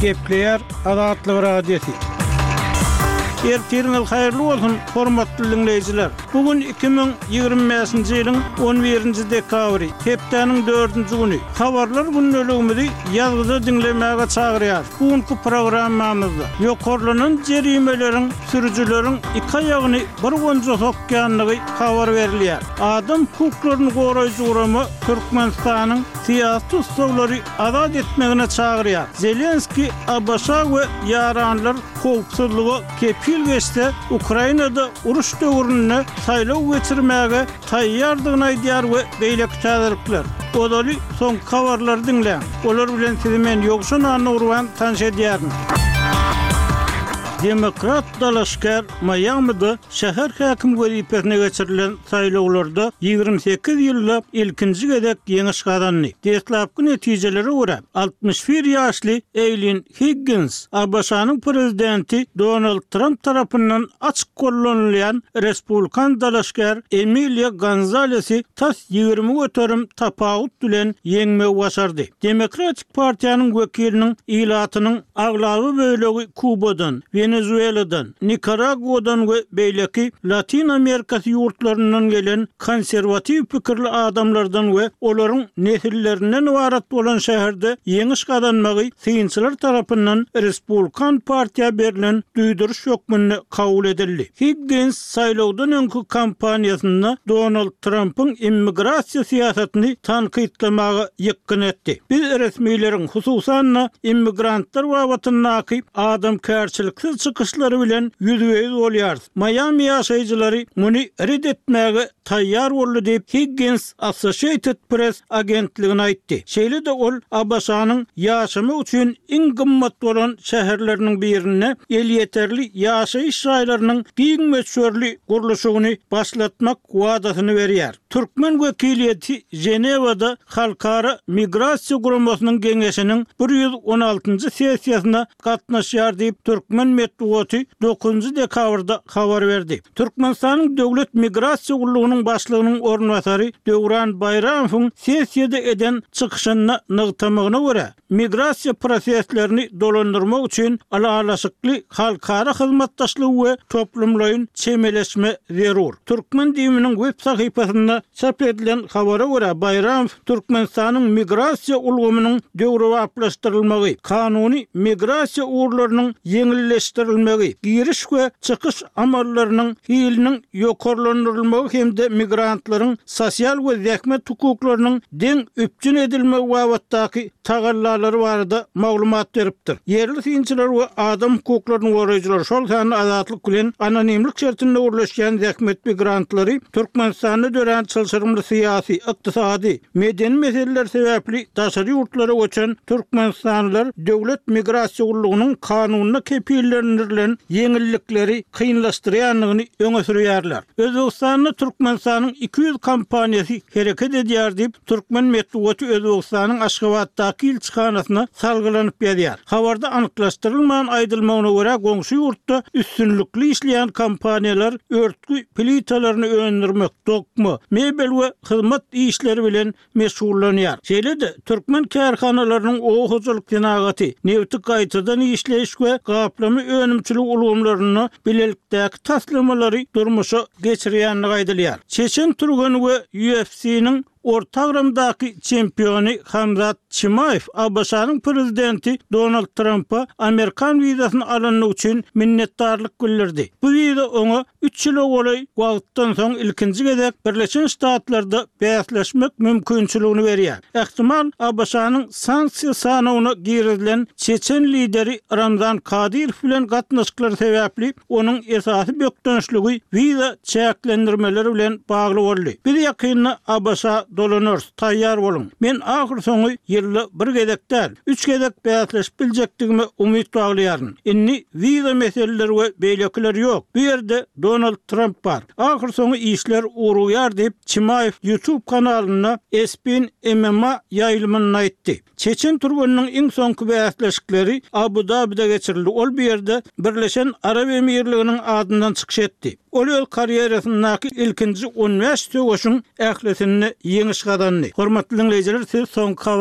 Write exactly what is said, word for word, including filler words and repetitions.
Kepler Adatlı Radyosu. Ertiriniz hayırlı olsun, hormatly dinleyijiler. Bugün iki bin ýygrimi beşinji ýylyň on birinji dekabry, hepdeniň dördünji güni. Habarlar günnäligimizi ýazgyda dinlemäge çagyrýar. Bugünkü programmamyzda ýokarlanan jerimeleriň, sürüjüleriň iki aýagyny bir gonja sokýanlygy habar berilýär. Adam hukuklaryny goraýjy guramy Türkmenistanyň siýasy ustawlary azad etmegine çagyrýar. Zelenski, Abbasa we ýaranlar howpsuzlygy kepil geçse Ukrainada uruş döwründe saýlaw geçirmäge taýýardygyny aýdýar we beýle täzelikler. Odaly soň habarlary dinleň. Olar bilen sizi men ýokşun anurwan tanış edýärin. Demokrat dalaşkar Miami'da şäher häkim wezipesine geçirilen saýlawlarda ýygrimi sekiz ýyllap ilkinji gedek ýeňiş gazandy. Deslapky netijeleri görä altmış bir ýaşly Eileen Higgins, Abbasanyň prezidenti Donald Trump tarapyndan açyk gollanylýan Respublikan dalaşkar Emilia Gonzales'i tas ýygrimi göterim tapawut bilen ýeňme başardy. Demokratik partiýanyň wekiliniň ilatynyň aglawy bölegi Kubadan, Venezuela'dan, Nikaragua'dan ve beýleki Latin Amerikasy ýurtlaryndan gelen konservativ pikirli adamlardan ve olaryň nesillerinden ibaret bolan şäherde ýeňiş gazanmagy synçylar tarapyndan Respublikan partiýa berilen duýduruş ýokmuny kabul edildi. Higgins saýlawdan öňkü kampaniýasynda Donald Trump'yň immigrasiýa siýasatyny tanqidlamagy ýekyn etdi. Biz resmiýleriň hususan immigrantlar babatyny adam kärçiliksiz çıkışları bilen yüzüýüz bolýar. Miami ýaşaýjylary muny red etmäge taýýar boldy diýip Higgins Associated Press agentligine aýtdy. Şeýle de ol Abbasanyň ýaşamy üçin iň gymmat bolan şäherleriniň birine el ýeterli ýaşaýyş şaýlarynyň giň meşhurly gurulşygyny başlatmak wadasyny berýär. Türkmen wekiliýeti Jenewada Halkara Migrasiýa Guramasynyň geňeşiniň bir ýüz on altynjy sessiýasyna gatnaşýar diýip Türkmen Metbuaty dokuzunjy dekabrda habar berdi. Türkmenistanyň döwlet migrasiýa gurulugynyň başlygynyň ornwasary Döwran Bayramowyň sessiýada eden çykyşyna nygtamagyna görä, migrasiýa proseslerini dolandyrmak üçin alalaşykly halkara hyzmatdaşlyk we toplumlaryň çemeleşme zerur. Türkmen diýiminiň web sahypasynda çap edilen habara görä Bayramow Türkmenistanyň migrasiýa ulgamynyň döwrewaplaşdyrylmagy, kanuny migrasiýa uğurlarynyň ýeňilleşdirilmegi, giriş we çykyş amallarynyň hiliniň ýokarlandyrylmagy hemde migrantlaryň sosial we zähmet hukuklarynyň deň üpjün edilmegi wagtdaky tagallalary barada maglumat beripdir. Yerli synçylar we adam hukuklaryny goraýjylar şol sany azatlyk bilen anonimlik şertinde urlaşýan zähmet migrantlary Türkmenistanyň dören çylşyrymly syýasy, ykdysady, medeni meseleler sebäpli daşary ýurtlara göçen türkmenistanlylar döwlet migrasiýa gurulugynyň kanunyna kepillendirilen ýeňillikleri kynlaşdyrýanlygyny öňe sürýärler. Özbegistanyň Türkmenistanyň iki yüz kampaniýasy hereket edýär diýip Türkmen Metbuaty Özbegistanyň Aşgabatdaky ilçihanasyna salgylanyp ýazýar. Habarda anyklaşdyrylmagan aýdylmagyna görä goňşy ýurtda üstünlikli işleýän kampaniýalar örtkü plitalaryny öndürmek, dokma, mebel we hyzmat işleri bilen meşgullanýar. Şeýle de Türkmen kärhanalarynyň oğuzlyk tenagaty, newti gaýtadan işleýiş we gaplamy önümçilik ulgamlaryny bilelikdäki taslimalary durmuşa geçirýänligi aýdylýar. Çeçen Turgan we U F C'niň ortagramdaky çempiony Hamzat Chimaev Abbasanyň prezidenti Donald Trump'a Amerikan wizasyny alanyny üçin minnetdarlyk bildirdi. Bu wiza oňa üç ýyl bolay wagtdan soň ilkinji gezek Birleşen Ştatlarda bäsleşmek mümkinçiligini berýär. Ähtimal Abbasanyň sanksiýa sanawyna girilen Çeçen lideri Ramzan Kadyrov bilen gatnaşyklar sebäpli onuň esasy bökdönçligi wiza çäklendirmeleri bilen bagly boldy. Bir ýakynda Abbasa dolanır, tayyar bolun. Men ahir soňy ýylly bir gezekdär, üç gezek bäsleşip biljekdigime umyt baglaýaryn. Inni wiza meseleleri we beýlekiler ýok. Bu ýerde Donald Trump bar. Ahir soňy işler uruýar diýip Chimaev YouTube kanalyna E S P N M M A ýaýlymyny aýtdy. Çeçen Turganyň iň soňky bäsleşikleri Abu Dabi'de geçirildi. Ol bir ýerde Birleşen Arab Emirliginiň adyndan çykyş etdi. Ol ýol karýerasyndaky ilkinji on beş töweşiň ählesini ýeňiş gazandy. Hormatly dinleýijiler, siz soňky